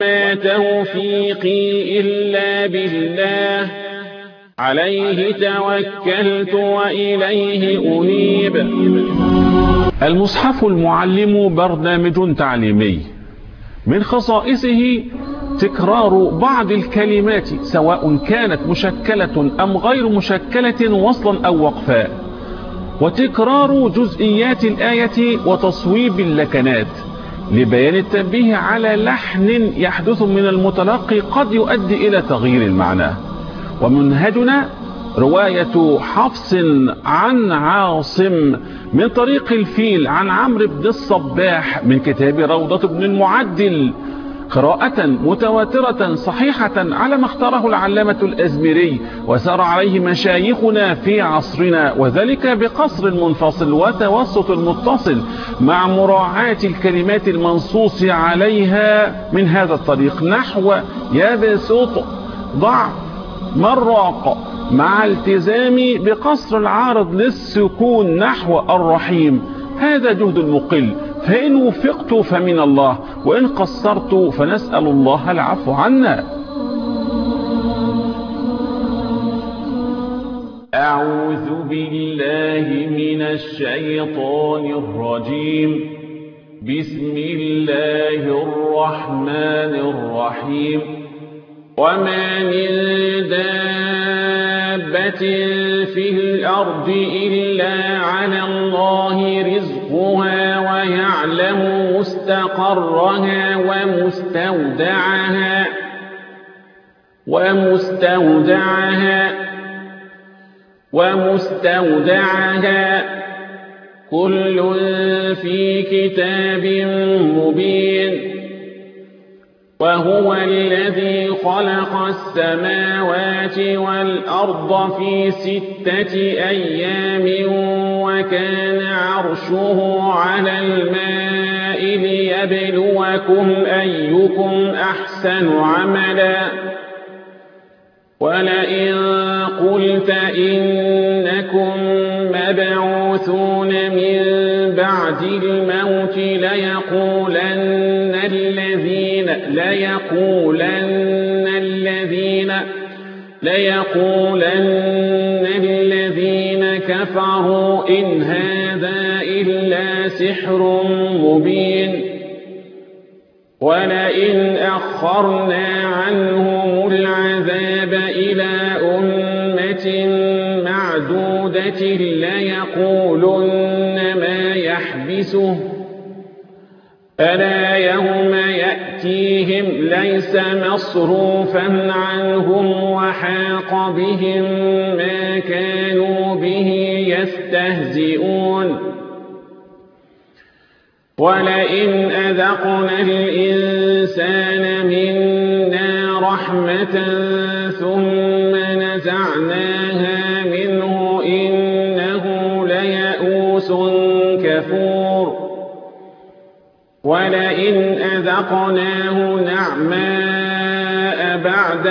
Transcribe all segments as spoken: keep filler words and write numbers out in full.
وما توفيقي إلا بالله عليه توكلت وإليه أنيب. المصحف المعلم برنامج تعليمي من خصائصه تكرار بعض الكلمات سواء كانت مشكلة أم غير مشكلة وصلا أو وقفا، وتكرار جزئيات الآية وتصويب اللكنات لبيان التنبيه على لحن يحدث من المتلقي قد يؤدي إلى تغيير المعنى. ومنهجنا رواية حفص عن عاصم من طريق الفيل عن عمرو بن الصباح من كتاب روضة بن المعدل، قراءة متواترة صحيحة على ما اختاره العلامة الأزمري وسار عليه مشايخنا في عصرنا، وذلك بقصر منفصل وتوسط المتصل مع مراعاة الكلمات المنصوص عليها من هذا الطريق، نحو يبسط ضع مراق، مع التزام بقصر العارض للسكون نحو الرحيم. هذا جهد المقل، فإن وفقت فمن الله، وإن قصرت فنسأل الله العفو عنا. أعوذ بالله من الشيطان الرجيم. بسم الله الرحمن الرحيم. وما من دابة في الأرض إلا على الله رزقها ويعلم مستقرها ومستودعها ومستودعها ومستودعها كل في كتاب مبين. وهو الذي خلق السماوات والأرض في ستة أيام وكان عرشه على الماء ليبلوكم أيكم أحسن عملا. ولئن قلت إنكم مبعوثون من بعد الموت ليقولن الذين ليقولن الذين ليقولن الذين كفروا إن هذا إلا سحر مبين. ولئن أخرنا عنهم العذاب إلى أمة معدودة ليقولن ما يحبسه ألا يوم يأتيهم ليس مصروفا عنهم وحاق بهم ما كانوا به يستهزئون. ولئن أذقنا الإنسان منا رحمة ثم نزعناها منه إنه ليئوس كفور. ولئن أذقناه نعماء بعد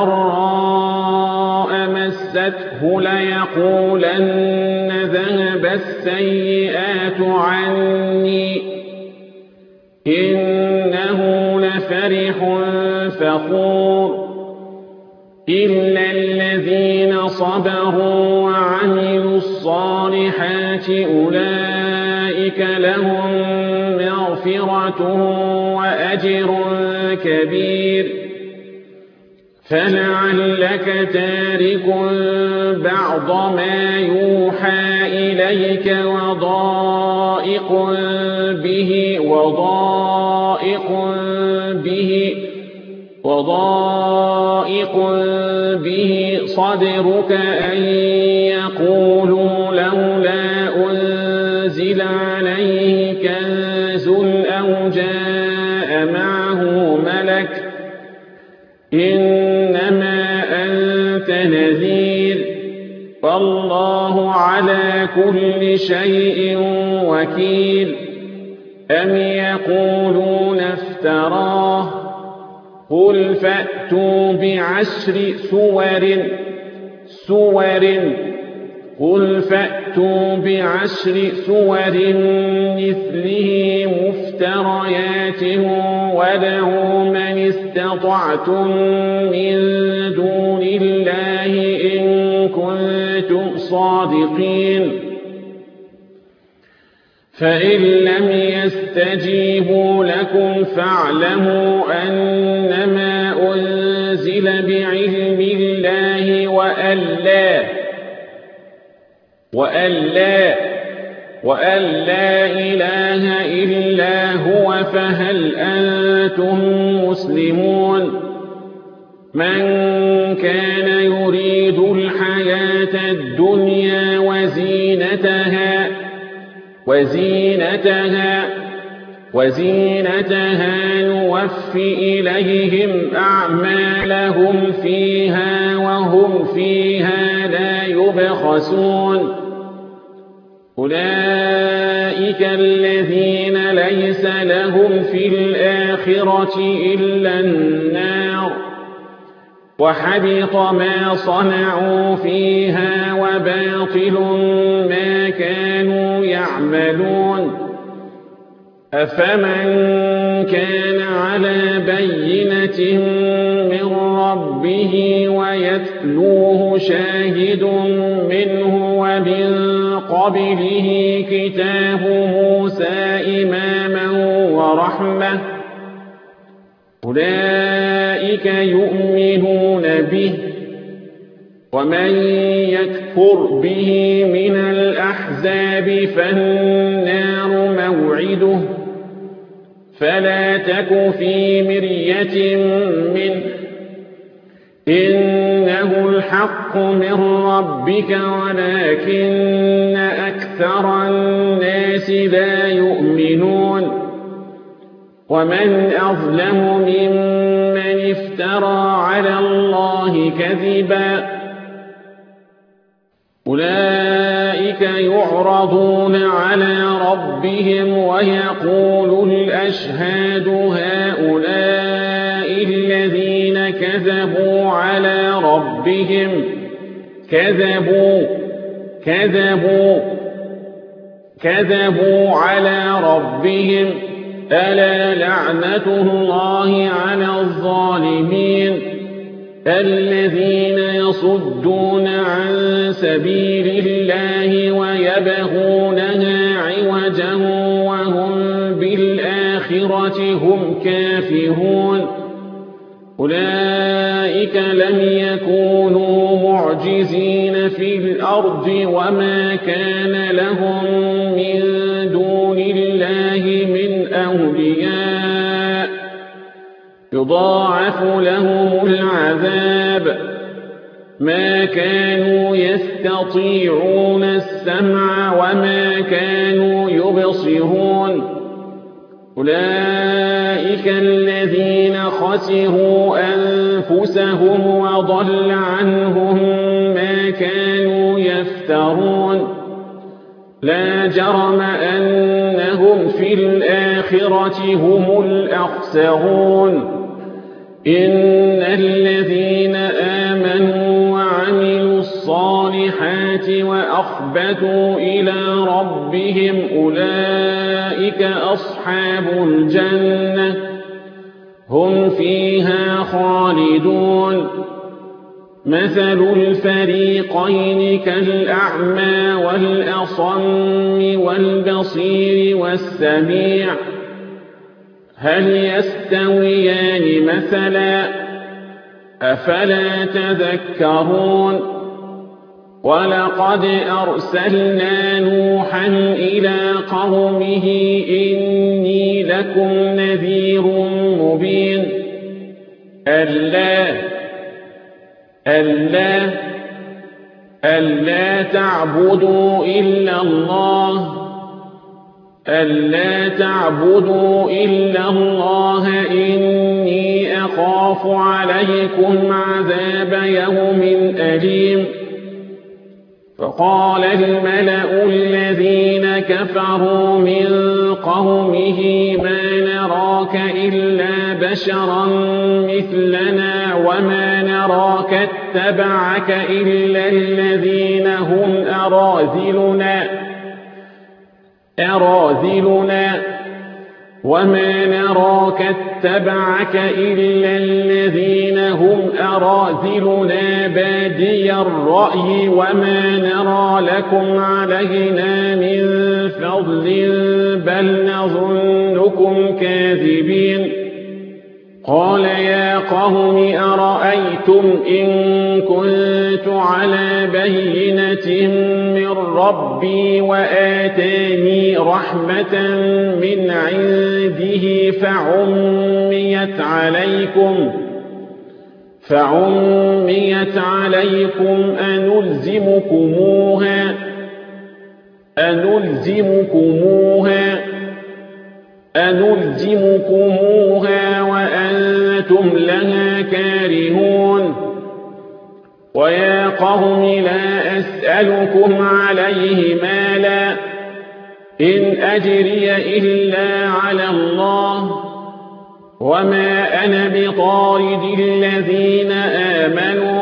ضراء مسته ليقولن ذهب السيئات عني إنه لفرح فخور. إلا الذين صبروا وعملوا الصالحات أولئك لهم مغفرة وأجر كبير. فلعلك تارك بعض ما يوحى إليك وضائق به وضائق به وضائق به صدرك أن يقولوا لولا أنزل عليه كنز أو جاء معه ملك إنما أنت نذير فالله على كل شيء وكيل. أم يقولون افتراه قل فأتوا بعشر سور سور قل فأتوا بعشر سور مثله مفتريات وادعوا من استطعتم من دون الله إن كنتم صادقين فإن لم يستجيبوا لكم فاعلموا أنما أنزل بعلم الله وأن لا وأن لا وأن لا إله إلا هو فهل أنتم مسلمون من كان يريد الحياة الدنيا وزينتها وزينتها وزينتها نوف إليهم أعمالهم فيها وهم فيها لا يبخسون أولئك الذين ليس لهم في الآخرة إلا النار وحبط ما صنعوا فيها وباطل ما كانوا يعملون أفمن كان على بينة من ربه ويتلوه شاهد منه ومن قبله كتاب موسى إماما ورحمة أولئك يؤمنون به ومن يكفر به من الأحزاب فالنار موعده فلا تك في مرية منه إنه الحق من ربك ولكن أكثر الناس لا يؤمنون ومن أظلم ممن افترى على الله كذبا أولئك يعرضون على ربهم ويقول الأشهاد هؤلاء الذين كذبوا على ربهم كذبوا كذبوا كذبوا على ربهم ألا لعنة الله على الظالمين الذين يصدون عن سبيل الله ويبغونها عوجا وهم بالآخرة هم كافرون أولئك لم يكونوا معجزين في الأرض وما كان لهم من دون الله من أولياء يضاعف لهم العذاب ما كانوا يستطيعون السمع وما كانوا يبصرون أولئك الذين خسروا أنفسهم وضل عنهم ما كانوا يفترون لا جرم أنهم في الآخرة هم الأخسرون إن الذين آمنوا وعملوا الصالحات وأخبتوا إلى ربهم أولئك أصحاب الجنة هم فيها خالدون مثل الفريقين كالأعمى والأصم والبصير والسميع هل يستويان مثلا أفلا تذكرون ولقد أرسلنا نوحا إلى قومه إني لكم نذير مبين ألا ألا ألا تعبدوا إلا الله ألا تعبدوا إلا الله إني أخاف عليكم عذاب يوم أليم فقال الملأ الذين كفروا من قومه ما نراك إلا بشرا مثلنا وما نراك اتبعك إلا الذين هم أراذلنا أراذلنا وما نراك اتبعك إلا الذين هم أراذلنا بادي الرأي وما نرى لكم علينا من فضل بل نظنكم كاذبين قال يا قوم أرأيتم إن كنت على بينة من ربي وآتاني رحمة من عنده فعميت عليكم فعميت عليكم أنلزمكموها أنلزمكموها أنلزمكموها وأنتم لها كارهون ويا قوم لا أسألكم عليه مالا إن أجري إلا على الله وما أنا بطارد الذين آمنوا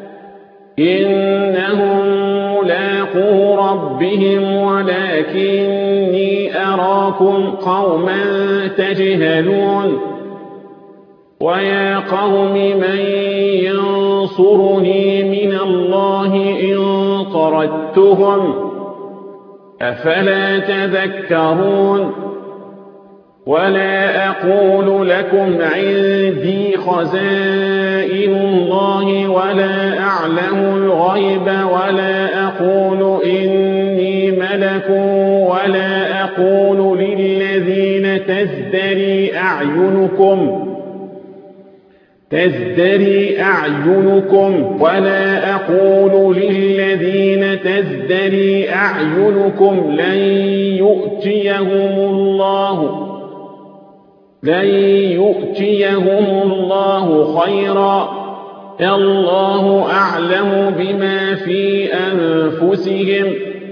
إنهم ملاقو ربهم ولكني أراكم قوما تجهلون ويا قوم من ينصرني من الله إن طردتهم أفلا تذكرون ولا أقول لكم عندي خزائن الله ولا أعلم الغيب ولا أقول إني ملك ولا أقول للذين تزدري أعينكم تزدري أعينكم ولا أقول للذين تزدري أعينكم لن يؤتيهم الله لن يؤتيهم الله خيرا الله أعلم بما في أنفسهم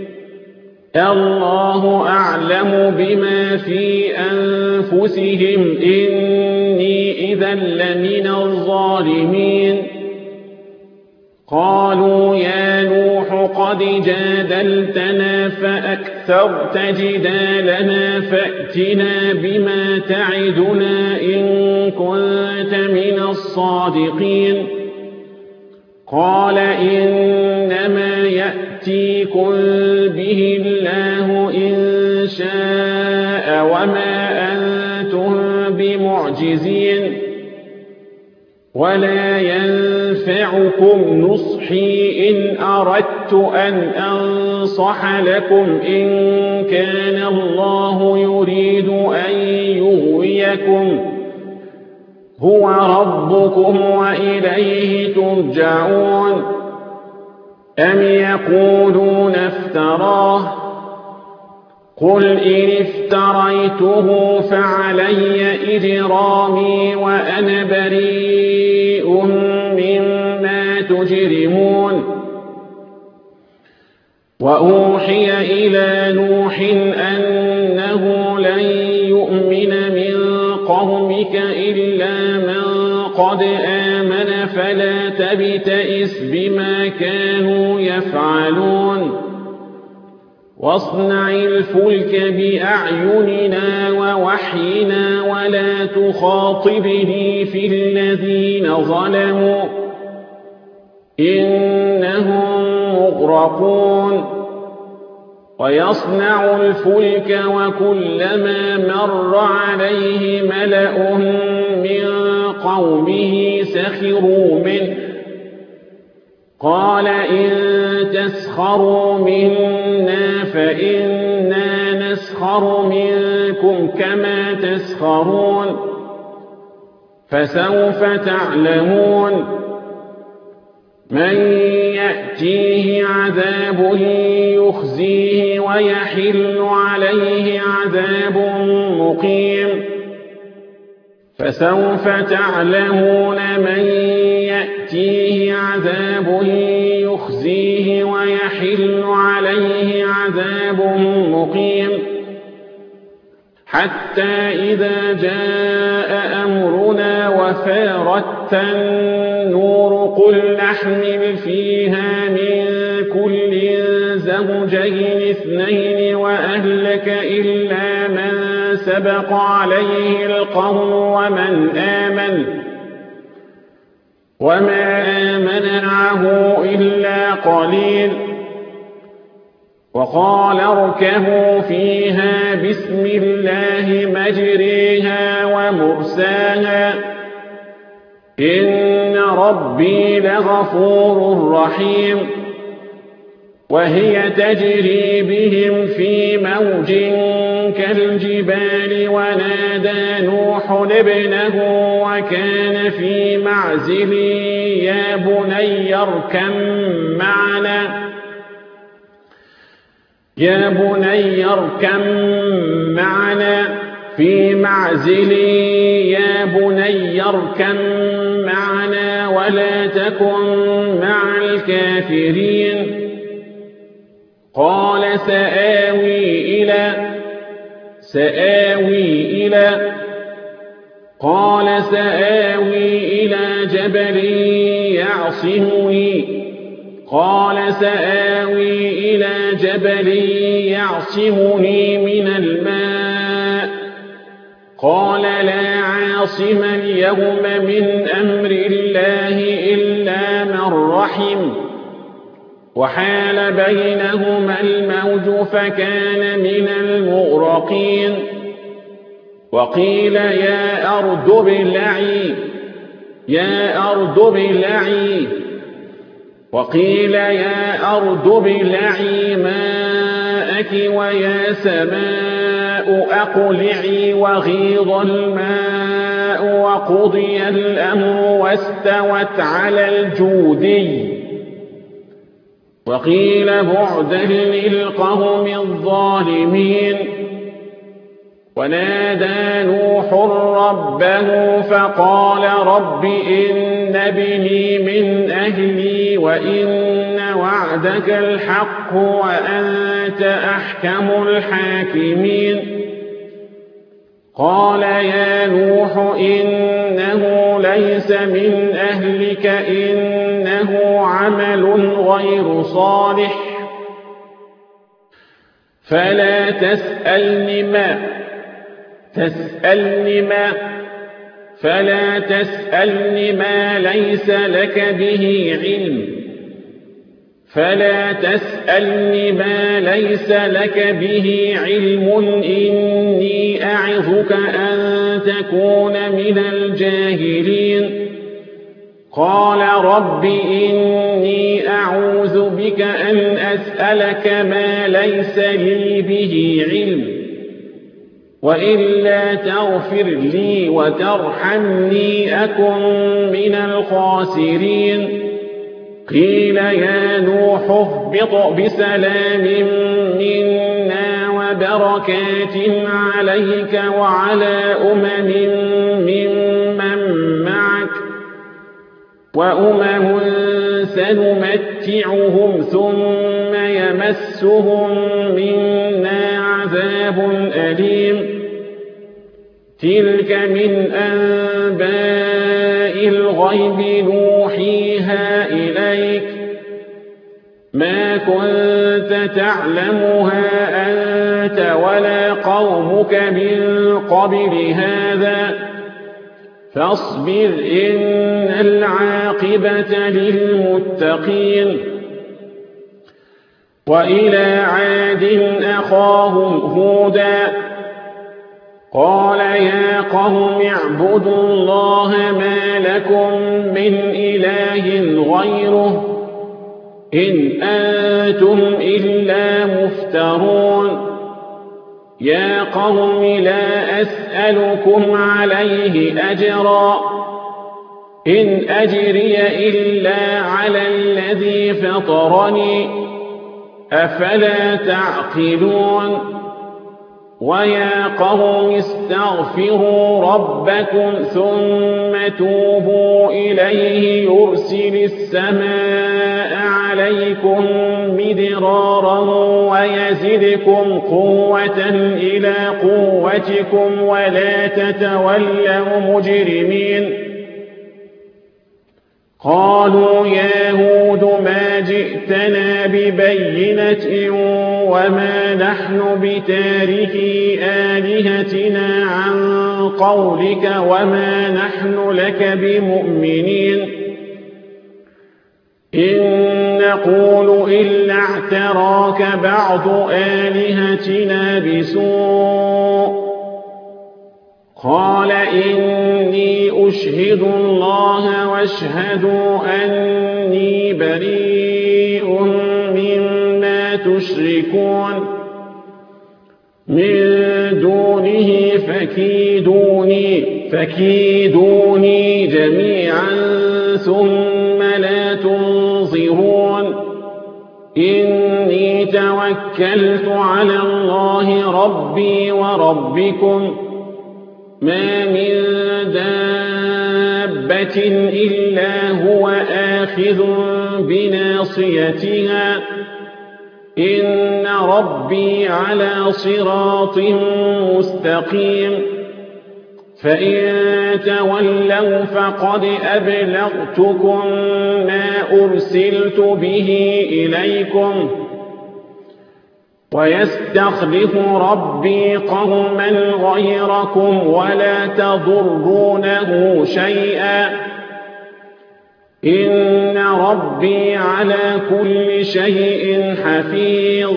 الله أعلم بما في أنفسهم إني إذا لمن الظالمين قالوا يا نوح قد جادلتنا فأكثرت جدالنا فأتنا بما تعدنا إن كنت من الصادقين قال إنما يأتيكم به الله إن شاء وما أنتم بمعجزين ولا ينفعكم نصحي إن أردت أن أنصح لكم إن كان الله يريد أن يغويكم هو ربكم وإليه ترجعون أم يقولون افتراه قل إن افتريته فعلي إجرامي وأنا بريء مما تجرمون وأوحي إلى نوح أنه لن يؤمن من قومك إلا من قد آمن فلا تبتئس بما كانوا يفعلون واصنع الفلك بأعيننا ووحينا ولا تخاطبني في الذين ظلموا إنهم مغرقون ويصنع الفلك وكلما مر عليه ملأ من قومه سخروا منه قال إن تسخروا منا فإنا نسخر منكم كما تسخرون فسوف تعلمون من يأتيه عذاب يخزيه ويحل عليه عذاب مقيم فسوف تعلمون من يأتيه عذاب يخزيه ويحل عليه عذاب مقيم حتى إذا جاء أمرنا وفارت النور قل نحمل فيها من كل زوجين اثنين وأهلك إلا من سبق عليه القول ومن آمن وما آمن معه إلا قليل وقال اركبوا فيها بسم الله مجريها ومرساها إن ربي لغفور رحيم وهي تجري بهم في موج كالجبال ونادى نوح ابنه وكان في معزل يا بني اركب معنا يا بني اركب معنا في معزل يا بني اركب معنا ولا تكن مع الكافرين قال سآوي إلى سآوي إلى قال سآوي إلى جبل يعصمني قال سآوي إلى جبل يعصمني من الماء قال لا عاصم اليوم من أمر الله إلا من رحم وحال بينهما الموج فكان من المغرقين وقيل يا أرض ابلعي يا أرض ابلعي وقيل يا أرض ابلعي ماءك ويا سماء أقلعي وغيض الماء وقضي الأمر واستوت على الجودي وقيل بعدا للقوم الظالمين ونادى نوح ربه فقال رب إن ابني من أهلي وإن وعدك الحق وأنت أحكم الحاكمين قال يا نوح إنه ليس من أهلك إنه عمل غير صالح فلا تسألني ما تسألني ما فلا تسألني ما ليس لك به علم فلا تسألني ما ليس لك به علم إني أعظك أن تكون من الجاهلين قال رب إني أعوذ بك أن أسألك ما ليس لي به علم وإلا تغفر لي وترحمني أكن من الخاسرين قيل يا نوح اهبط بسلام منا وبركات عليك وعلى أمم ممن معك وأمم سنمتعهم ثم يمسهم منا عذاب أليم تلك من أنباء الغيب نوحيها إليك ما كنت تعلمها أنت ولا قومك من قبل هذا فاصبر إن العاقبة للمتقين وإلى عاد أخاهم هودا قال يا قوم اعبدوا الله ما لكم من إله غيره إن أنتم إلا مفترون يا قوم لا أسألكم عليه أجرا إن أجري إلا على الذي فطرني أفلا تعقلون ويا قوم استغفروا ربكم ثم توبوا إليه يرسل السماء عليكم مدرارا ويزدكم قوة إلى قوتكم ولا تتولوا مجرمين. قالوا يا هود ما جئتنا ببينة وما نحن بتاركي آلهتنا عن قولك وما نحن لك بمؤمنين. إن نقول إلا اعتراك بعض آلهتنا بسوء. قال إني أشهد الله واشهدوا أني بريء مما تشركون من دونه فكيدوني فكيدوني جميعا ثم لا تنظرون. إني توكلت على الله ربي وربكم ما من دابة إلا هو آخذ بناصيتها إن ربي على صراط مستقيم. فإن تولوا فقد أبلغتكم ما أرسلت به إليكم ويستخلف ربي قوما غيركم ولا تضرونه شيئا إن ربي على كل شيء حفيظ.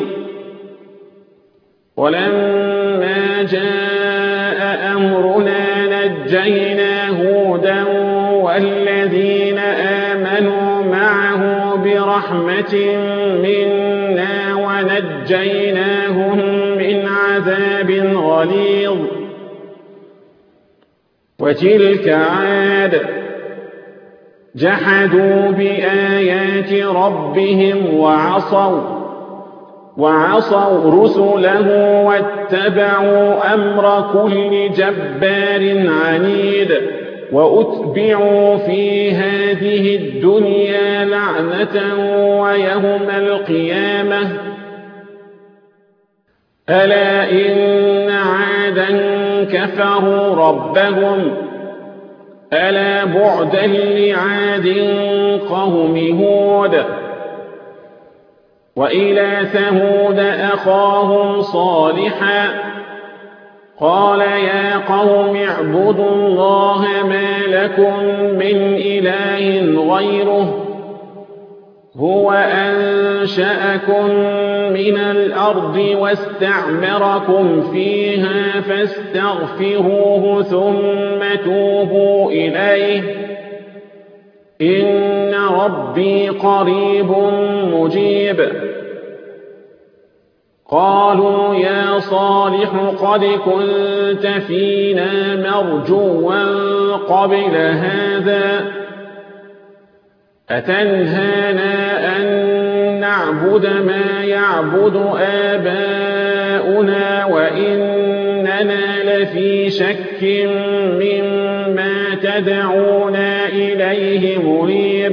ولما جاء أمرنا نجينا هودا والذين آمنوا معه برحمة منا ونجيناهم من عذاب غليظ. وتلك عاد جحدوا بآيات ربهم وعصوا وعصوا رسله واتبعوا أمر كل جبار عنيد. وأتبعوا في هذه الدنيا لعنة ويوم القيامة. ألا إن عادا كفروا ربهم ألا بعدا لعاد قوم هود. وإلى ثمود أخاهم صالحا قال يا قوم اعبدوا الله ما لكم من إله غيره هو أنشأكم من الأرض واستعمركم فيها فاستغفروه ثم توبوا إليه إن ربي قريب مجيب. قالوا يا صالح قد كنت فينا مرجوا قبل هذا أتنهانا أن نعبد ما يعبد آباؤنا وإننا لفي شك مما تدعونا إليه مريب.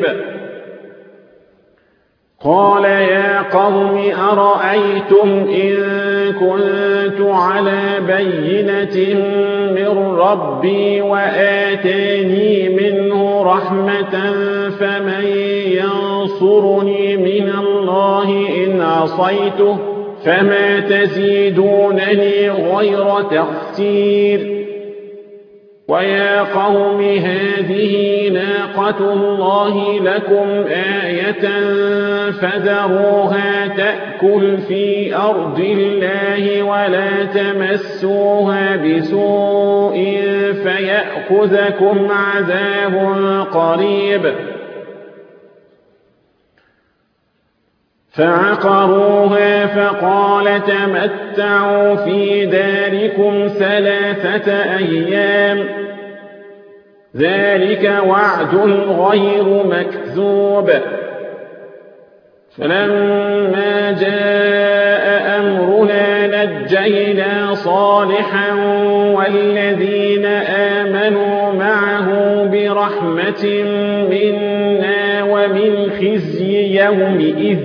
قال يا قوم أرأيتم إن كنت على بينة من ربي وآتاني منه رحمة فمن ينصرني من الله إن عصيته فما تزيدونني غير تخسير. ويا قوم هذه ناقة الله لكم آية فذروها تأكل في أرض الله ولا تمسوها بسوء فيأخذكم عذاب قريب. فعقروها فقال تمتعوا في داركم ثلاثة أيام ذلك وعد غير مكذوب. فلما جاء أمرنا نجينا صالحا رحمة منا ومن خزي يومئذ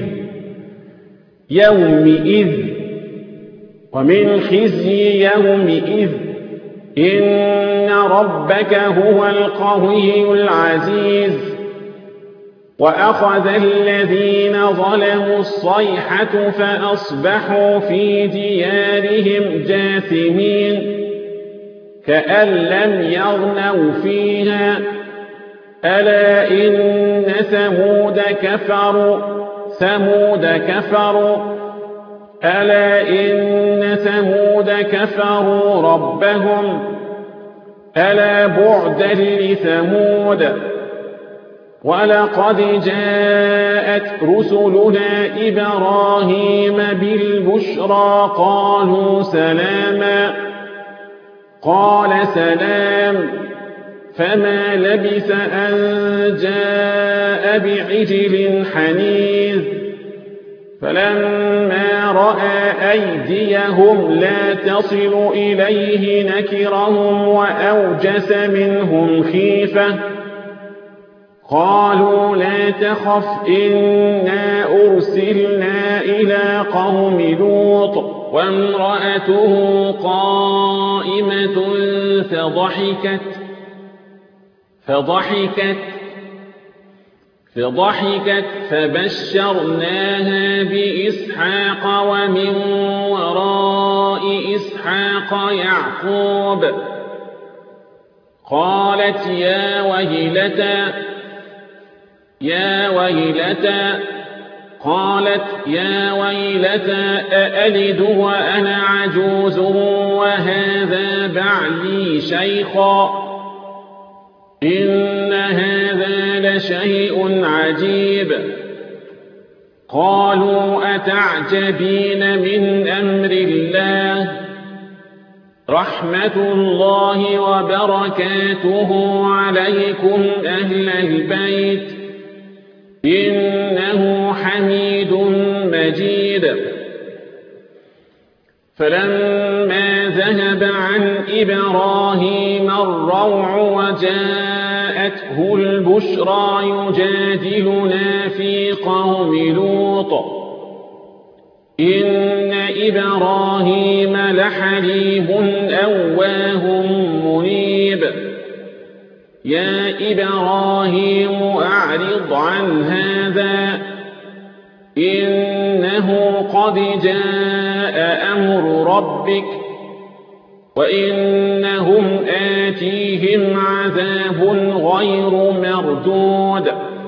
يومئذ ومن خزي يومئذ إن ربك هو القوي العزيز وأخذ الذين ظلموا الصيحة فأصبحوا في ديارهم جاثمين كأن لم يغنوا فيها ألا إن ثمود كفروا ثمود كفروا ألا إن ثمود كفروا ربهم ألا بعدا لثمود ولقد جاءت رسلنا إبراهيم بالبشرى قالوا سلاما قال سلام فما لبث أن جاء بعجل حنيذ فلما رأى أيديهم لا تصل إليه نكرهم وأوجس منهم خيفة قالوا لا تخف إنا أرسلنا إلى قوم لوط وامرأته قائمة فضحكت فضحكت فضحكت فبشرناها بإسحاق ومن وراء إسحاق يعقوب قالت يا ويلتى يا ويلتى قالت يا ويلتى أألد وأنا عجوز وهذا بعلي شيخا إن هذا لشيء عجيب قالوا أتعجبين من أمر الله رحمة الله وبركاته عليكم أهل البيت إنه حميد مجيد فلما ذهب عن إبراهيم الروع وجاءته البشرى يجادلنا في قوم لوط إن إبراهيم لحليم أواه منيب يا إبراهيم أعرض عن هذا إنه قد جاء أمر ربك وإنهم آتيهم عذاب غير مردود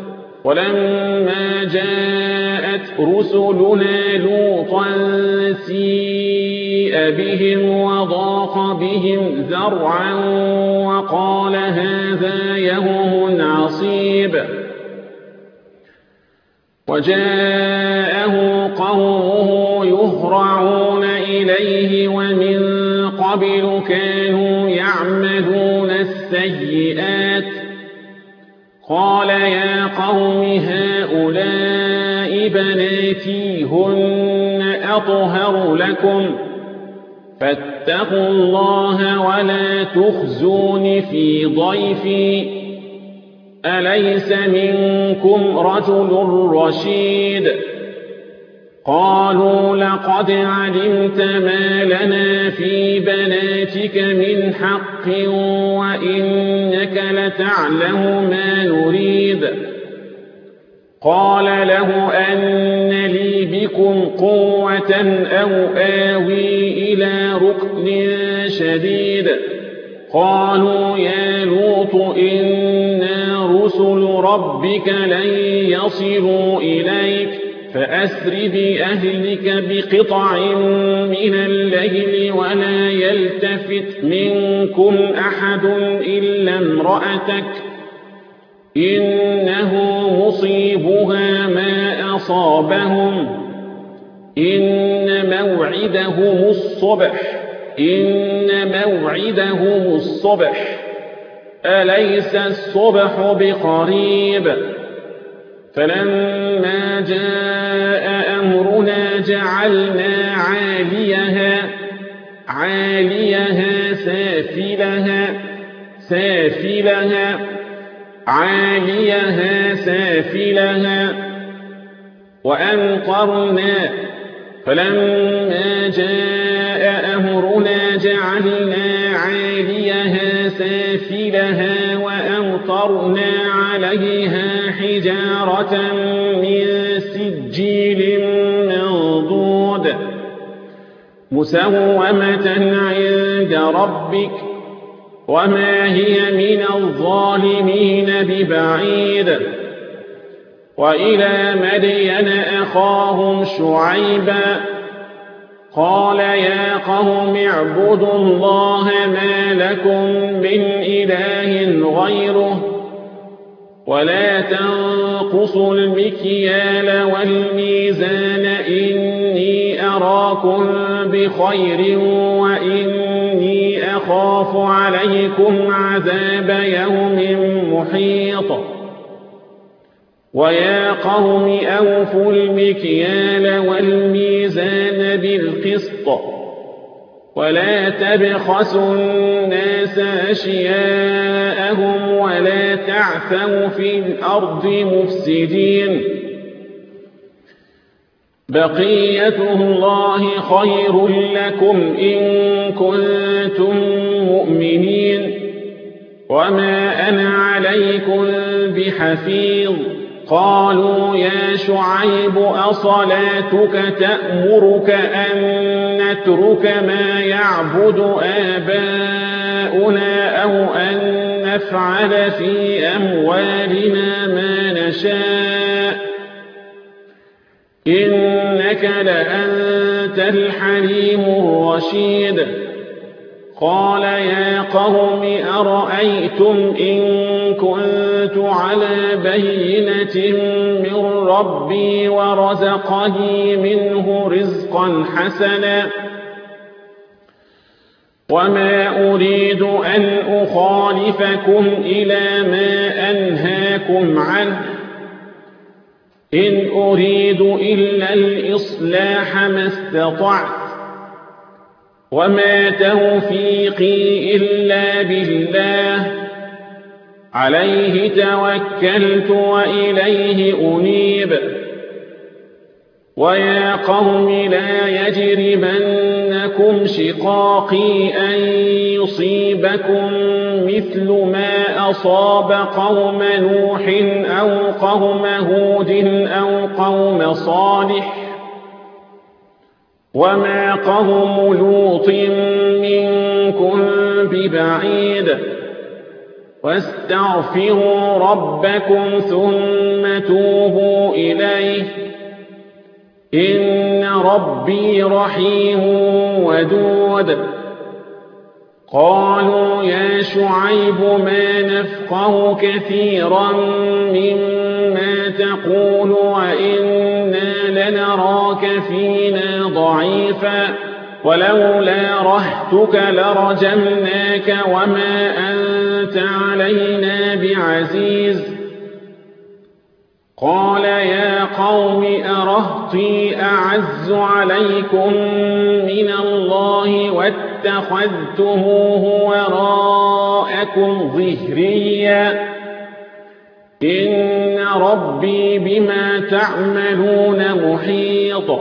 ولما جاءت رسلنا لوطا سيء بهم وضاق بهم ذرعا وقال هذا يوم عصيب وجاءه قومه يهرعون إليه ومن قبل كانوا يعملون السيئات قال يا قوم هؤلاء بناتي هن أطهر لكم فاتقوا الله ولا تخزون في ضيفي أليس منكم رجل رشيد قالوا لقد علمت ما لنا في بناتك من حق وإنك لتعلم ما نريد قال له أن لي بكم قوة أو آوي إلى ركن شديد قالوا يا لوط إنا رسل ربك لن يصلوا إليك فأسر بأهلك بقطع من الليل ولا يلتفت منكم أحد إلا امرأتك إنه مصيبها ما أصابهم إن موعدهم الصبح إن موعدهم الصبح أليس الصبح بقريب فلما جاء أمرنا جعلنا عاليها عاليها سافلها سافلها عاليها سافلها وأمطرنا فلما جاء أمرنا جعلنا عاليها سافلها وأمطرنا عليها حجارة من سجيل منضود مسومة عند ربك وما هي من الظالمين ببعيد. وإلى مدين أخاهم شعيبا قال يا قوم اعبدوا الله ما لكم من إله غيره ولا تنقصوا المكيال والميزان إني أراكم بخير وإني أخاف عليكم عذاب يوم محيط. ويا قوم أوفوا المكيال والميزان بالقسط ولا تبخسوا الناس أشياءهم ولا تعثوا في الأرض مفسدين. بقية الله خير لكم إن كنتم مؤمنين وما أنا عليكم بحفيظ. قالوا يا شعيب أصلاتك تأمرك أن نترك ما يعبد آباؤنا أو أن نفعل في أموالنا ما نشاء إنك لأنت الحليم الرشيد. قال يا قوم أرأيتم إن كنت على بينة من ربي ورزقني منه رزقا حسنا وما أريد أن أخالفكم إلى ما أنهاكم عنه إن أريد إلا الإصلاح ما استطعت وما توفيقي إلا بالله عليه توكلت وإليه أنيب. ويا قوم لا يجرمنكم شقاقي أن يصيبكم مثل ما أصاب قوم نوح أو قوم هود أو قوم صالح وما قوم لوط منكم ببعيد. واستغفروا ربكم ثم توبوا إليه إن ربي رحيم ودود. قالوا يا شعيب ما نفقه كثيرا مما تقول وإنا لنراك فينا ضعيفا ولولا رهتك لرجمناك وما أنت علينا بعزيز. قال يا قوم أرهطي أعز عليكم من الله واتخذتموه وراءكم ظهريا إن ربي بما تعملون محيط.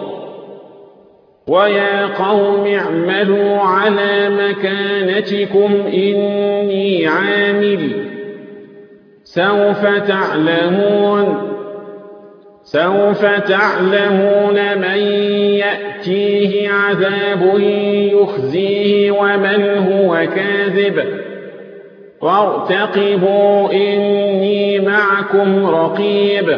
ويا قوم اعملوا على مكانتكم إني عامل سوف تعلمون سوف تعلمون من يأتيه عذاب يخزيه ومن هو كاذب وارتقبوا إني معكم رقيب.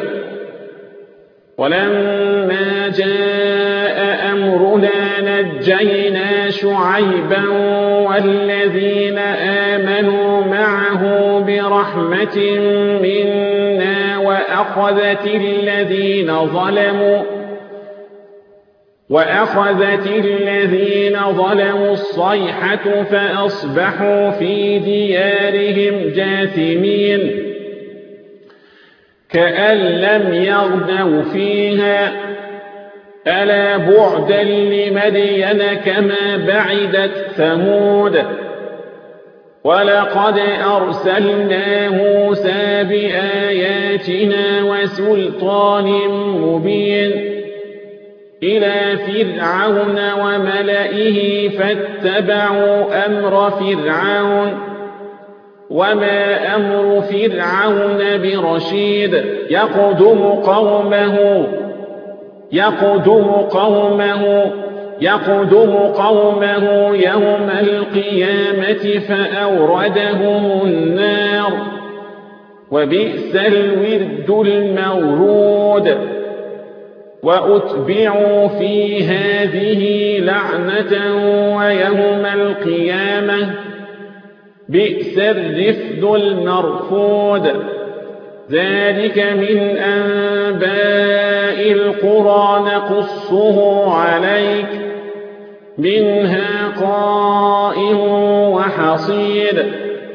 ولما جاء أمرنا نجينا شعيبا والذين آمنوا معه برحمة منا وأخذت الذين ظلموا وأخذت الذين ظلموا الصيحة فأصبحوا في ديارهم جاثمين كأن لم يغنوا فيها ألا بعدا لمدين كما بعدت ثمود ولقد أرسلنا موسى بآياتنا وسلطان مبين إلى فرعون وملئه فاتبعوا أمر فرعون وما أمر فرعون برشيد يقدم قومه يقدم قومه يقدم قومه يوم القيامة فأوردهم النار وبئس الورد المورود وأتبعوا في هذه لعنة ويوم القيامة بئس الرفد المرفود ذلك من أنباء القرى نقصه عليك منها قائم وحصيد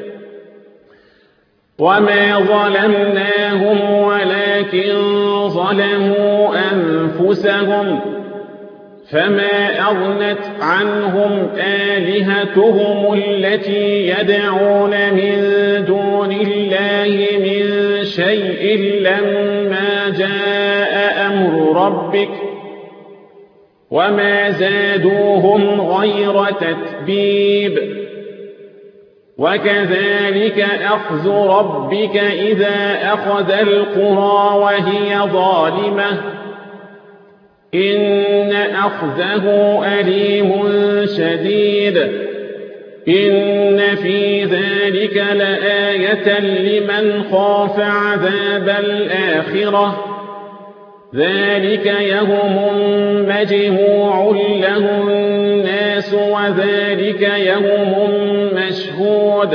وما ظلمناهم ولكن ظلموا أنفسهم فما أغنت عنهم آلهتهم التي يدعون من دون الله من شيء لما جاء أمر ربك وما زادوهم غير تتبيب وكذلك أخذ ربك إذا أخذ القرى وهي ظالمة إن أخذه أليم شديد إن في ذلك لآية لمن خاف عذاب الآخرة ذلك يوم مجموع له الناس وذلك يوم مشهود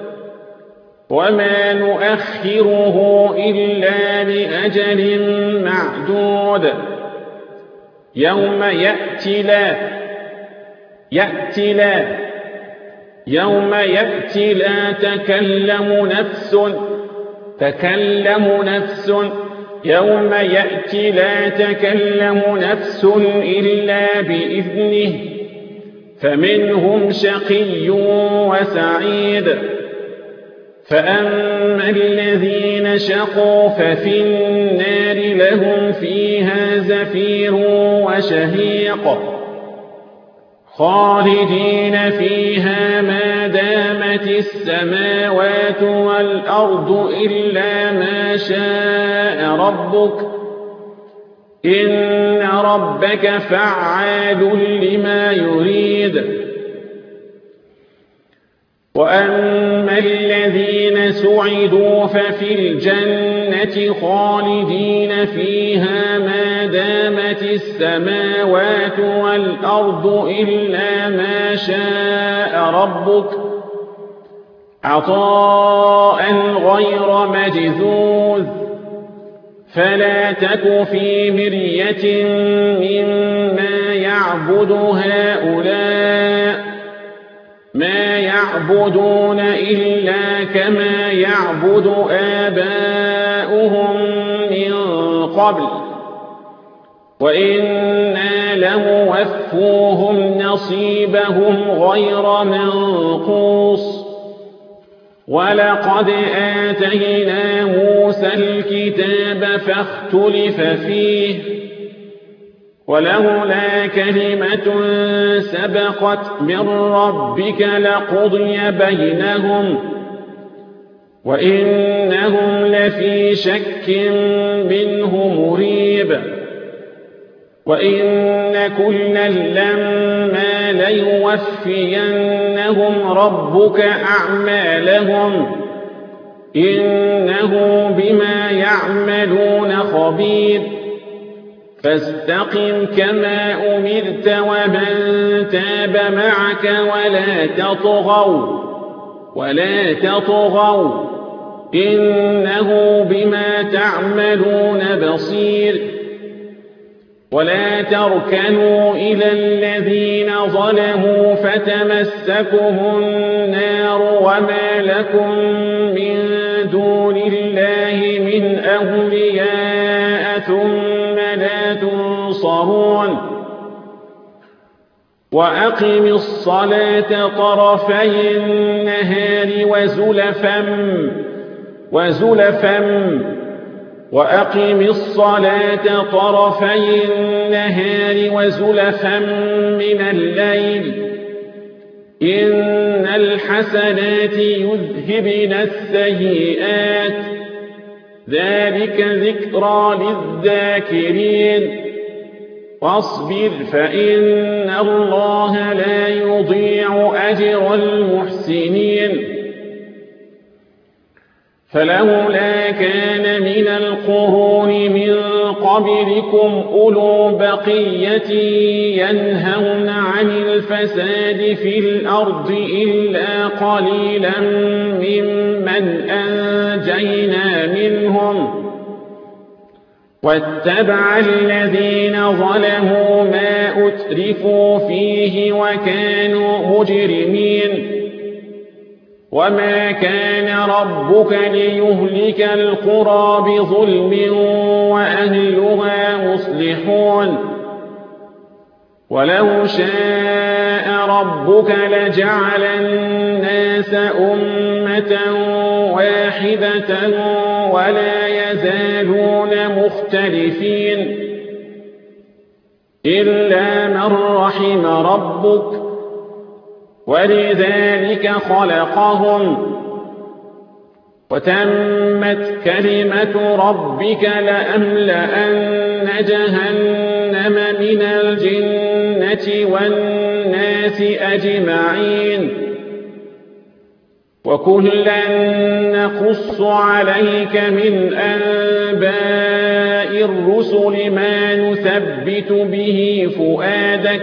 وما نؤخره إلا لأجل معدود يوم يأتي لا يأتي لا يوم يأتي لا تكلم نفس تكلم نفس يوم يأتي لا تكلم نفس إلا بإذنه فمنهم شقي وسعيد فأما الذين شقوا ففي النار لهم فيها زفير وشهيق خالدين فيها ما دامت السماوات والأرض إلا ما شاء ربك إن ربك فعال لما يريد وأما الذين سعدوا ففي الجنة خالدين فيها ما دامت السماوات والأرض إلا ما شاء ربك عطاء غير مجذوذ فلا تك في مرية مما يعبد هؤلاء ما يعبدون إلا كما يعبد آباؤهم من قبل وإنا لموفوهم نصيبهم غير منقوص ولقد آتينا موسى الكتاب فاختلف فيه ولولا كلمة سبقت من ربك لقضي بينهم وإنهم لفي شك منه مريب وإن كلا لما ليوفينهم ربك أعمالهم إنه بما يعملون خبير فاستقم كما أمرت ومن تاب معك ولا تطغوا ولا تطغوا إنه بما تعملون بصير ولا تركنوا إلى الذين ظلموا فتمسكهم النار وما لكم من دون الله من أولياء ثم لا تنصرون وأقم الصلاة طرفي النهار وزلفا وزلفا وأقم الصلاة طرفي النهار وزلفا من الليل إن الحسنات يذهبن السيئات ذلك ذكرى للذاكرين واصبر فإن الله لا يضيع أجر المحسنين فلولا كان من القرون من قبلكم أولو بقية ينهون عن الفساد في الأرض إلا قليلا ممن أنجينا منهم واتبع الذين ظلموا ما أترفوا فيه وكانوا مجرمين وما كان ربك ليهلك القرى بظلم وأهلها مصلحون ولو شاء ربك لجعل الناس أمة واحدة ولا يزالون مختلفين إلا من رحم ربك ولذلك خلقهم وتمت كلمة ربك لأملأن جهنم من الجنة والناس أجمعين وكلا نقص عليك من أنباء الرسل ما نثبت به فؤادك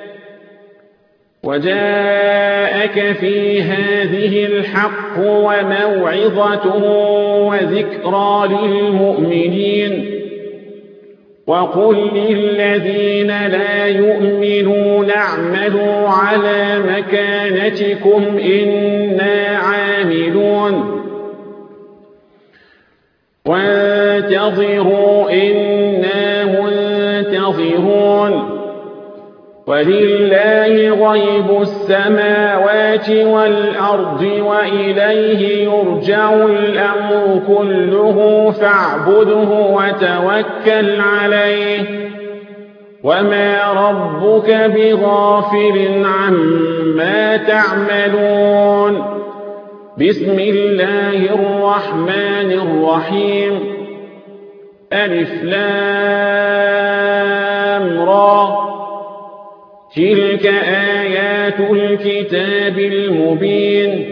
وجاءك في هذه الحق وموعظة وذكرى للمؤمنين وقل للذين لا يؤمنون اعملوا على مكانتكم إنا عاملون وانتظروا إنا منتظرون ولله غيب السماوات والأرض وإليه يرجع الأمر كله فاعبده وتوكل عليه وما ربك بغافل عما تعملون بسم الله الرحمن الرحيم ألف لام را تلك آيات الكتاب المبين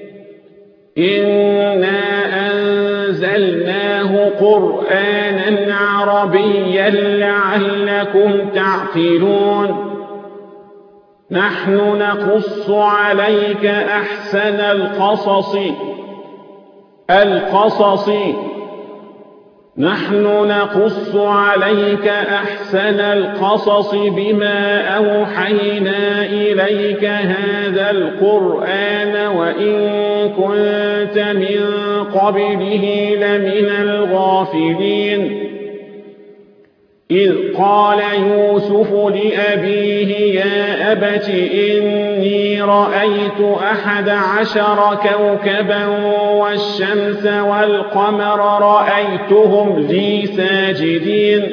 إنا أنزلناه قرآنا عربيا لعلكم تعقلون نحن نقص عليك أحسن القصص القصص نحن نقص عليك أحسن القصص بما أوحينا إليك هذا القرآن وإن كنت من قبله لمن الغافلين إذ قال يوسف لأبيه يا أبت إني رأيت أحد عشر كوكبا والشمس والقمر رأيتهم لي ساجدين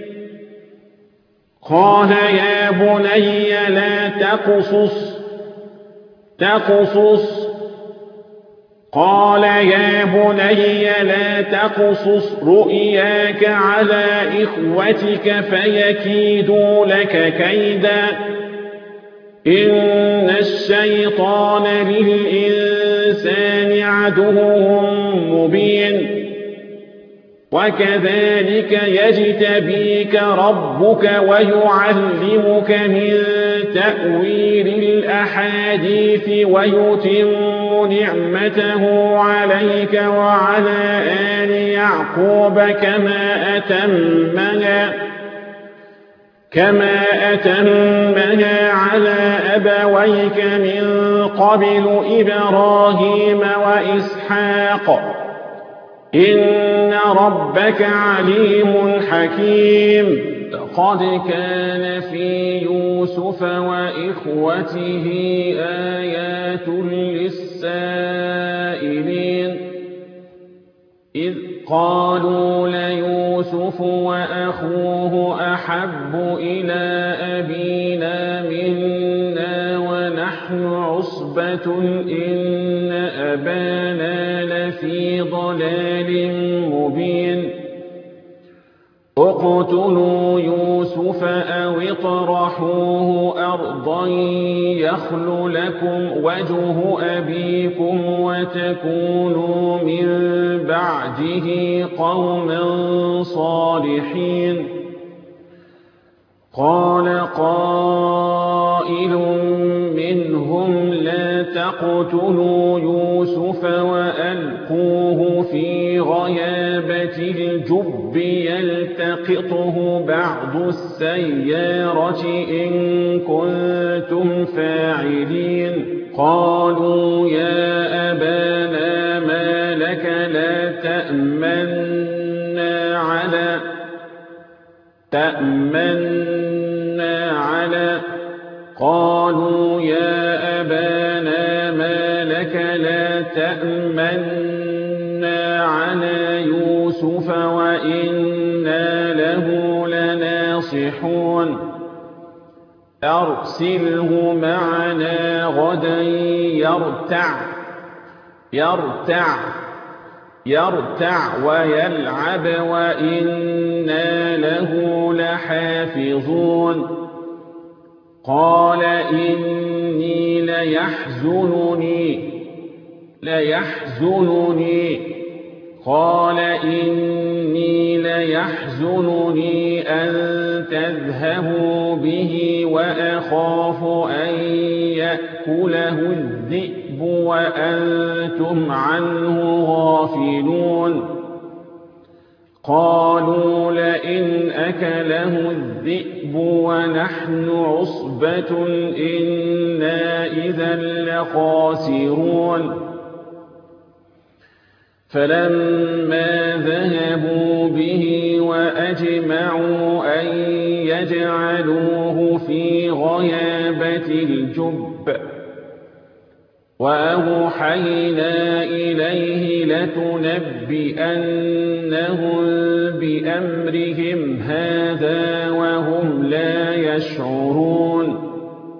قال يا بني لا تقصص تقصص قال يا بني لا تقصص رؤياك على إخوتك فيكيدوا لك كيدا إن الشيطان للإنسان عدو مبين وكذلك يجتبيك ربك ويعلمك من تأويل الأحاديث ويتم نعمته عليك وعلى آل يعقوب كما أتمها كما أتمها على أبويك من قبل إبراهيم وإسحاق إن ربك عليم حكيم. قد كان في يوسف وإخوته آيات للسائلين إذ قالوا ليوسف وأخوه أحب إلى أبينا منا ونحن عصبة إن أبانا لفي ضلال مبين اقتلوا يوسف أو اطرحوه أرضا يخل لكم وجه أبيكم وتكونوا من بعده قوما صالحين قال قائل منهم لا تقتلوا يوسف وألقوه في غيابة الجب يلتقطه بعض السيارة إن كنتم فاعلين قالوا يا أبانا ما لك لا تأمنا على تأمنا على قالوا يا أبانا ما لك لا تأمنا على يوسف وإنا له لناصحون أرسله معنا غدا يرتع يرتع يرتع ويلعب وإنا له لحافظون قال إني ليحزنني ليحزنني قال إني ليحزنني أن تذهبوا به وأخاف أن يأكله الذئب وأنتم عنه غافلون قالوا لئن أكله الذئب ونحن عصبة إنا إذا لخاسرون فلما ذهبوا به وأجمعوا أن يجعلوه في غيابة الجب وأوحينا إليه لتنبئنهم بأمرهم هذا وهم لا يشعرون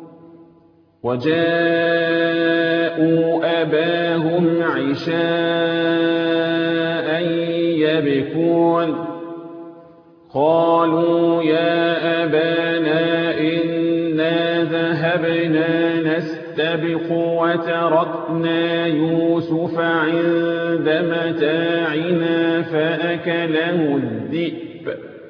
وجاءوا أباهم عشاء يبكون قالوا يا أبانا إنا ذهبنا نستبق وتركنا يوسف عند متاعنا فأكله الذئب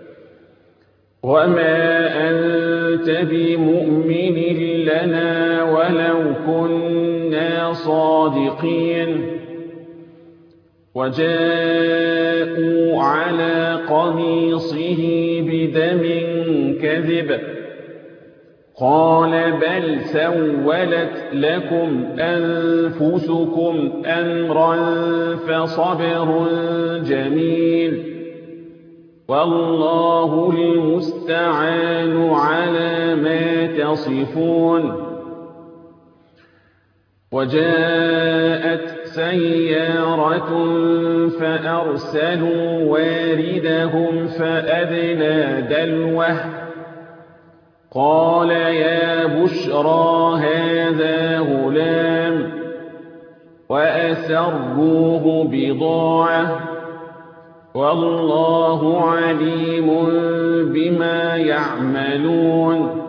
وما أنت بمؤمن لنا ولو كنا صادقين وجاءوا على قميصه بدم كذب قال بل سولت لكم أنفسكم أمرا فصبر جميل والله المستعان على ما تصفون وجاءت سيارة فأرسلوا واردهم فأدلى دلوه قال يا بشرى هذا غلام وأسروه بضاعة والله عليم بما يعملون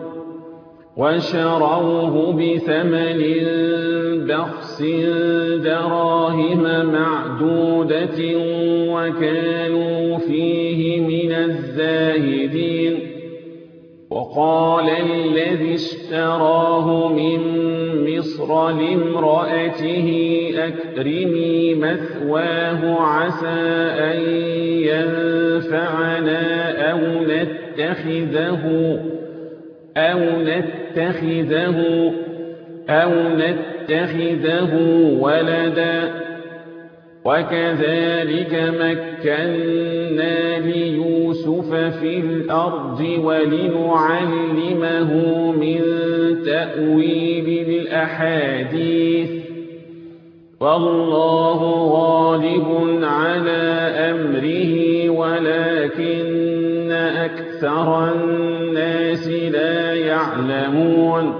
وشروه بثمن بخس دراهم معدودة وكانوا فيه من الزاهدين وقال الذي اشتراه من مصر لامرأته أكرمي مثواه عسى أن ينفعنا أو نتخذه أو نتخذه أو نتخذه ولدا وكذلك مكنا ليوسف في الأرض ولنعلمه من تأويل الأحاديث والله غالب على أمره ولكن أكثر الناس لا يعلمون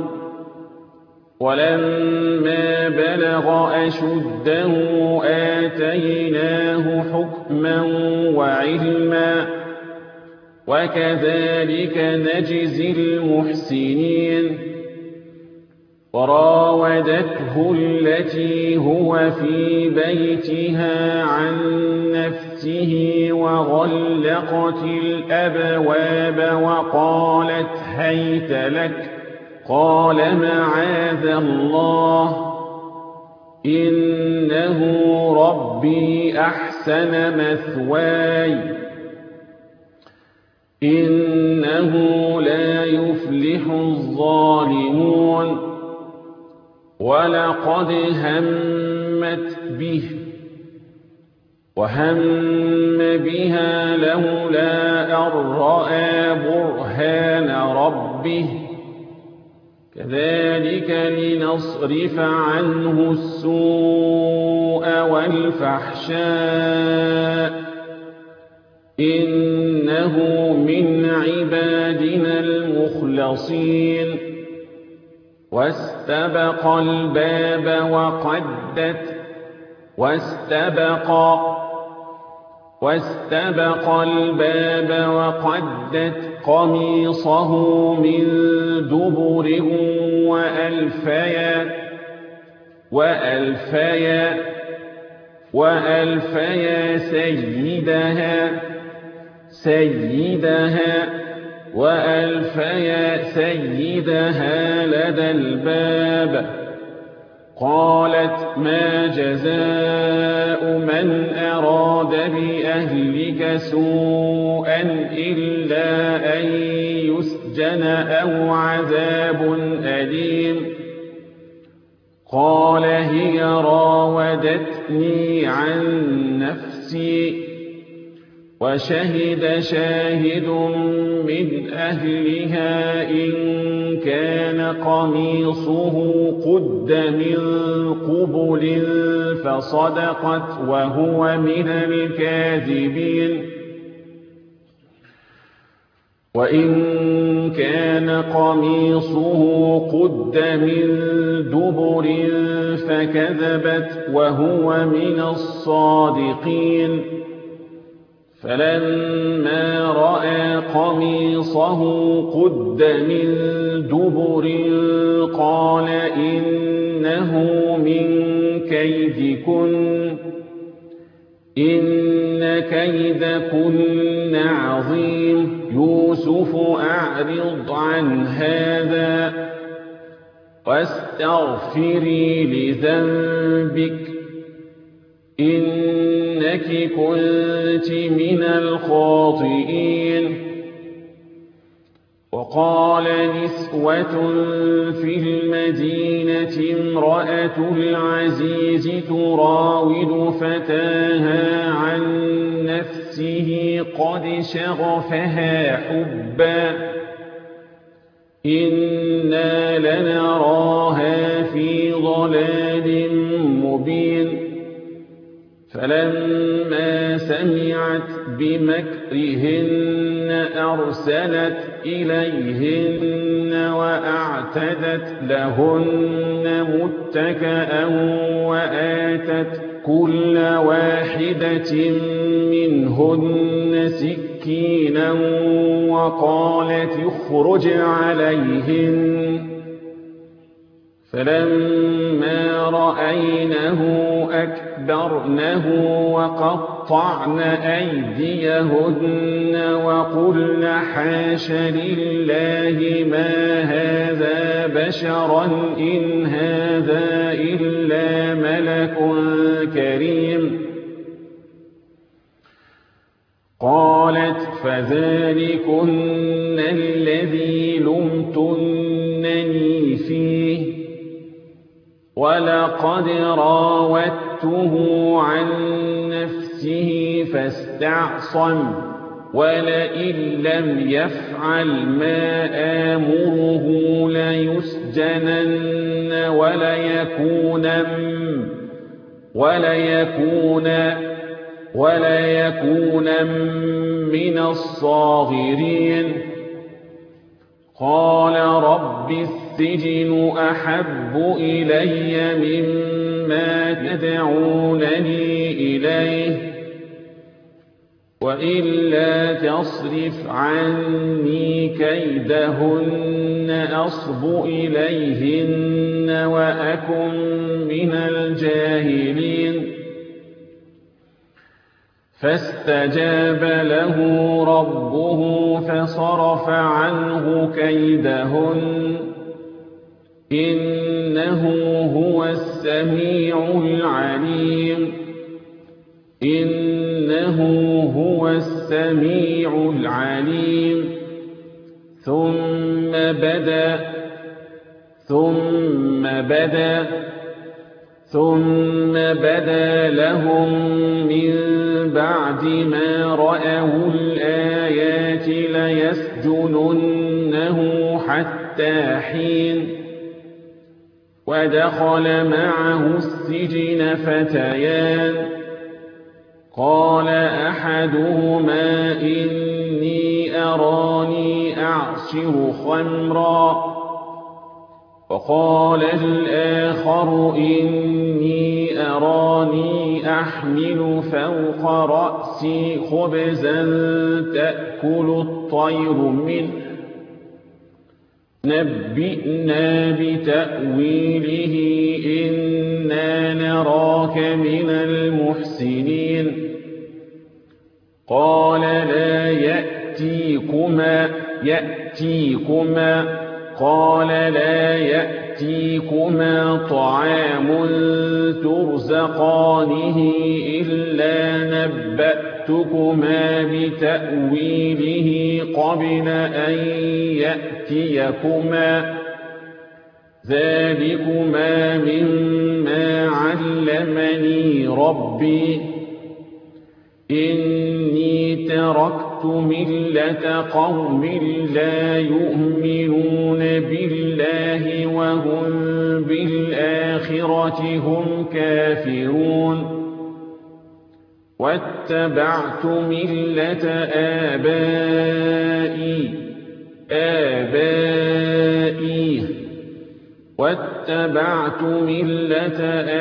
ولما بلغ أشده آتيناه حكما وعلما وكذلك نجزي المحسنين وراودته التي هو في بيتها عن نفسه وغلقت الأبواب وقالت هيت لك قال معاذ الله إنه ربي أحسن مثواي إنه لا يفلح الظالمون ولقد همت به وهم بها لولا أن رأى برهان ربه كذلك لنصرف عنه السوء والفحشاء إنه من عبادنا المخلصين واستبق الباب وقدت واستبق واستبق الباب وقدت قميصه من دبر وألفيا وألفيا وألفيا سيدها سيدها وألفيا سيدها لدى الباب قالت ما جزاء من أراد بأهلك سوءا إلا أن يسجن أو عذاب أليم قال هي راودتني عن نفسي وشهد شاهد من أهلها إن كان قميصه قد من قبل فصدقت وهو من الكاذبين وإن كان قميصه قد من دبر فكذبت وهو من الصادقين فلما رأى قميصه قد من دبر قال إنه من كيدكن إن كيدكن عظيم يوسف أعرض عن هذا واستغفري لذنبك إنك كنت من الخاطئين وقال نسوة في المدينة امرأة العزيز تراود فتاها عن نفسه قد شغفها حبا إنا لنراها في ضلال مبين فلما سمعت بمكرهن أرسلت إليهن وأعتدت لهن متكأ وآتت كل واحدة منهن سكينا وقالت اخرج عليهن فلما رأينه أكبرنه وقطعن أيديهن وقلن حاش لله ما هذا بشرا إن هذا إلا ملك كريم قالت فذلكن الذي لمتنني فيه ولقد راودته عن نفسه فاستعصم ولئن لم يفعل ما آمره ليسجنن وليكون وليكون وليكون من الصاغرين قال رب السجن أحب إلي مما تدعونني إليه وإلا تصرف عني كيدهن أصب إليهن وأكن من الجاهلين فاستجاب له ربه فصرف عنه كيدهن إنه هو السميع العليم إنه هو السميع العليم ثم بدا ثم بدا ثم بدا لهم من بعد ما رأوا الآيات ليسجننه حتى حين ودخل معه السجن فتيان قال أحدهما إني أراني أعصر خمرا وقال الآخر إني أراني أحمل فوق رأسي خبزا تأكل الطير منه نبئنا بتأويله إنا نراك من المحسنين قال لا يأتيكما يأتيكما قال لا يأتيكما طعام ترزقانه إلا نبأتكما بتأويله قبل أن يأتيكما ذلكما مما علمني ربي إني تركت ملة قوم لا يؤمنون بالله وهم بالآخرة هم كافرون واتبعت ملة آبائي آبائي واتبعت ملة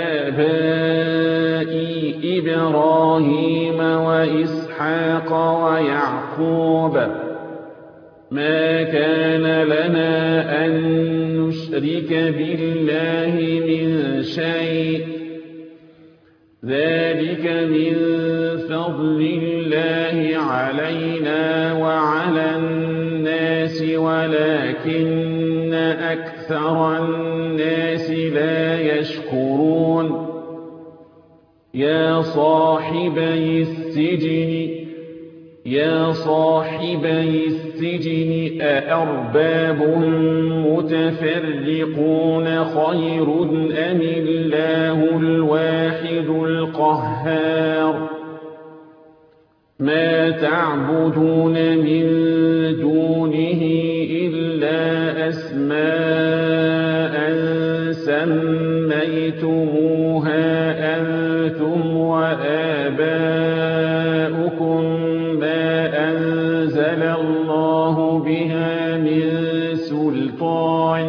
آبائي إبراهيم وإسحاق ويعقوب ما كان لنا أن نشرك بالله من شيء ذلك من فضل الله علينا وعلى الناس ولكن أكثر الناس لا يشكرون يا صاحبي السجن يا صاحبي السجن أأرباب متفرقون خير أم الله الواحد القهار ما تعبدون من دونه إلا أسماء سميتموها أنتم وآباؤكم ما أنزل الله بها من سلطان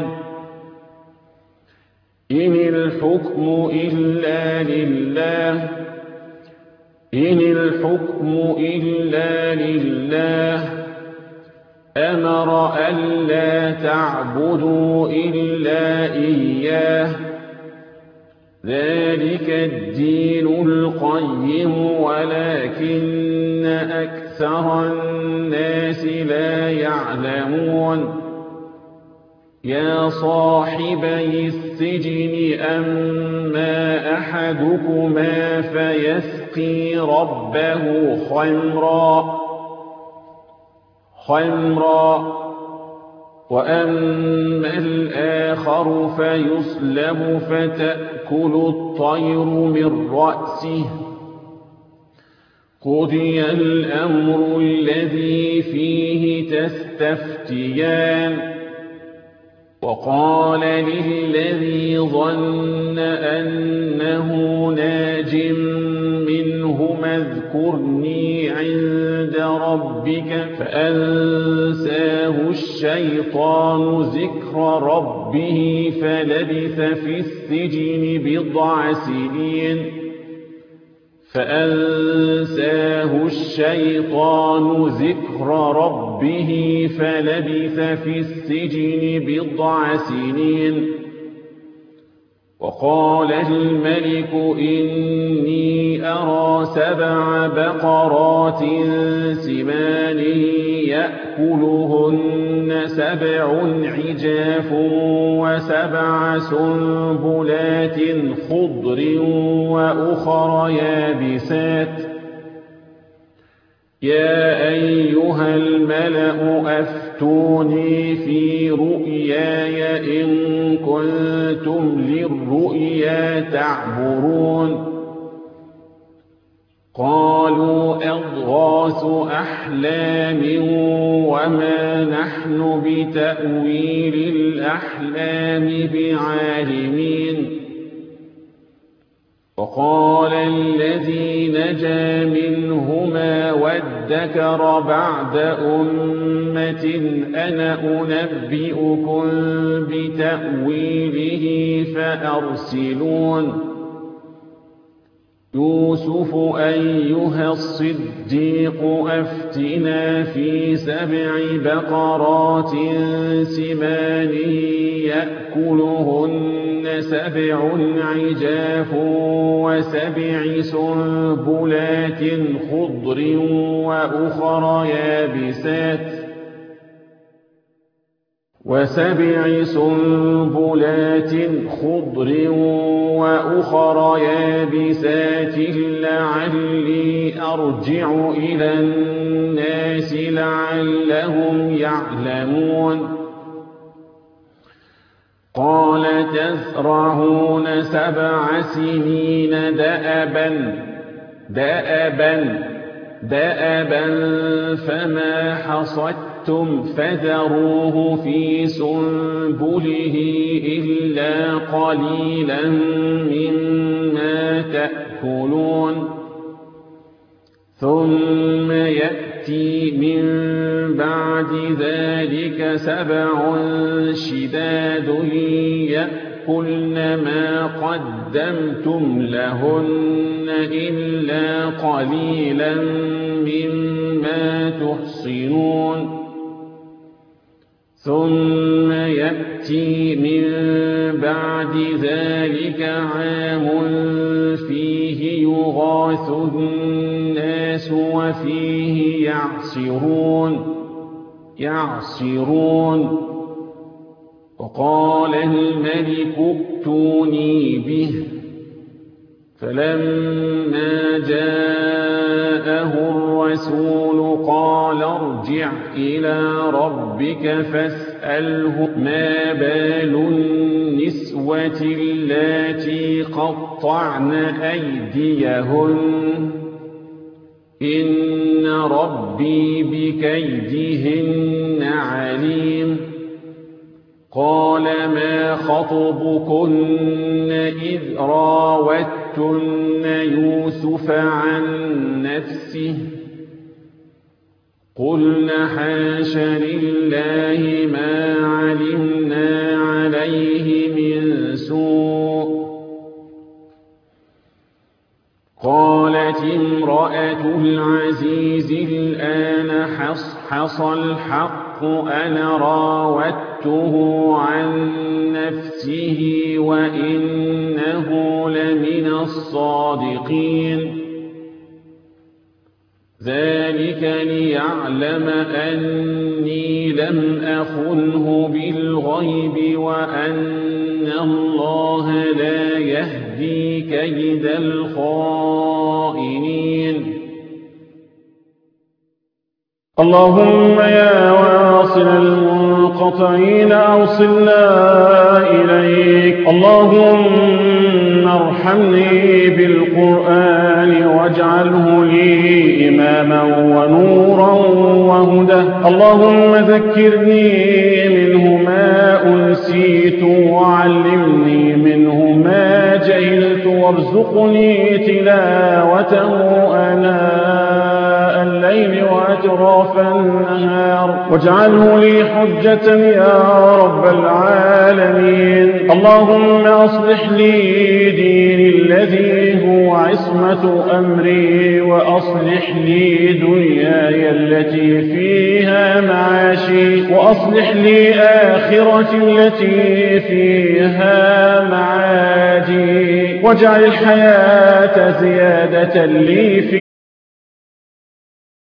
إن الحكم إلا لله إن الحكم إلا لله أمر ألا تعبدوا إلا إياه ذلك الدين القيم ولكن أكثر الناس لا يعلمون يا صاحبي السجن أما أحدكما فيسقي ربه خمرا خمرا وأما الآخر فيصلب فتأكل الطير من رأسه قضي الأمر الذي فيه تستفتيان وقال للذي ظن أنه ناج منهما اذكرني عند ربك فأنساه الشيطان ذكر ربه فلبث في السجن بضع سنين فأنساه الشيطان ذكر ربه فلبث في السجن بضع سنين وقال الملك إني أرى سبع بقرات سمان يأكلهن سبع عجاف وسبع سنبلات خضر وأخر يابسات يا أيها الملأ أفتوني في رؤياي إن كنتم للرؤيا تعبرون قالوا أضغاث أحلام وما نحن بتأويل الأحلام بعالمين وقال الذي نجا منهما وادكر بعد أمة أنا أنبئكم بتأويله فأرسلون يوسف أيها الصديق أفتنا في سبع بقرات سمان يأكلهن سبع عجاف وسبع سنبلات خضر وأخر يابسات وسبع سنبلات خضر وأخر يابسات لعلي أرجع إلى الناس لعلهم يعلمون قال تزرعون سبع سنين دأبا دأبا دأبا فما حصدتم فذروه في سنبله إلا قليلا مما تأكلون ثم يأتي من بعد ذلك سبع شداد يأكلن ما قدمتم لهن إلا قليلا مما تحصنون ثم يأتي من بعد ذلك عام فيه يغاث الناس وفيه يعصرون يعصرون وقال الملك ائتوني به فلما جاءه الرسول قال ارجع إلى ربك فاسأله ما بال النسوة اللاتي قطعن أيديهن إن ربي بكيدهن عليم قال ما خطبكن إذ راوتن يوسف عن نفسه قلنا حاش لله ما علمنا عليه من سوء قالت امرأة العزيز الآن حصحص الحق أنا راودته عن نفسه وإنه لمن الصادقين ذلك ليعلم أني لم أخنه بالغيب وأن الله لا يهدي كيد الخائنين اللهم يا واصل المنقطعين أوصلنا إليك. اللهم ارحمني بالقرآن واجعله لي إماما ونورا وهدى. اللهم ذكرني منه ما أنسيت وعلمني منه ما جهلت وارزقني تلاوته آناء الليل وأطراف النهار واجعله لي حجة يا رب العالمين. اللهم أصلح لي ديني الذي هو عصمة أمري وأصلح لي دنياي التي فيها معاشي وأصلح لي آخرتي التي فيها معادي واجعل الحياة زيادة لي في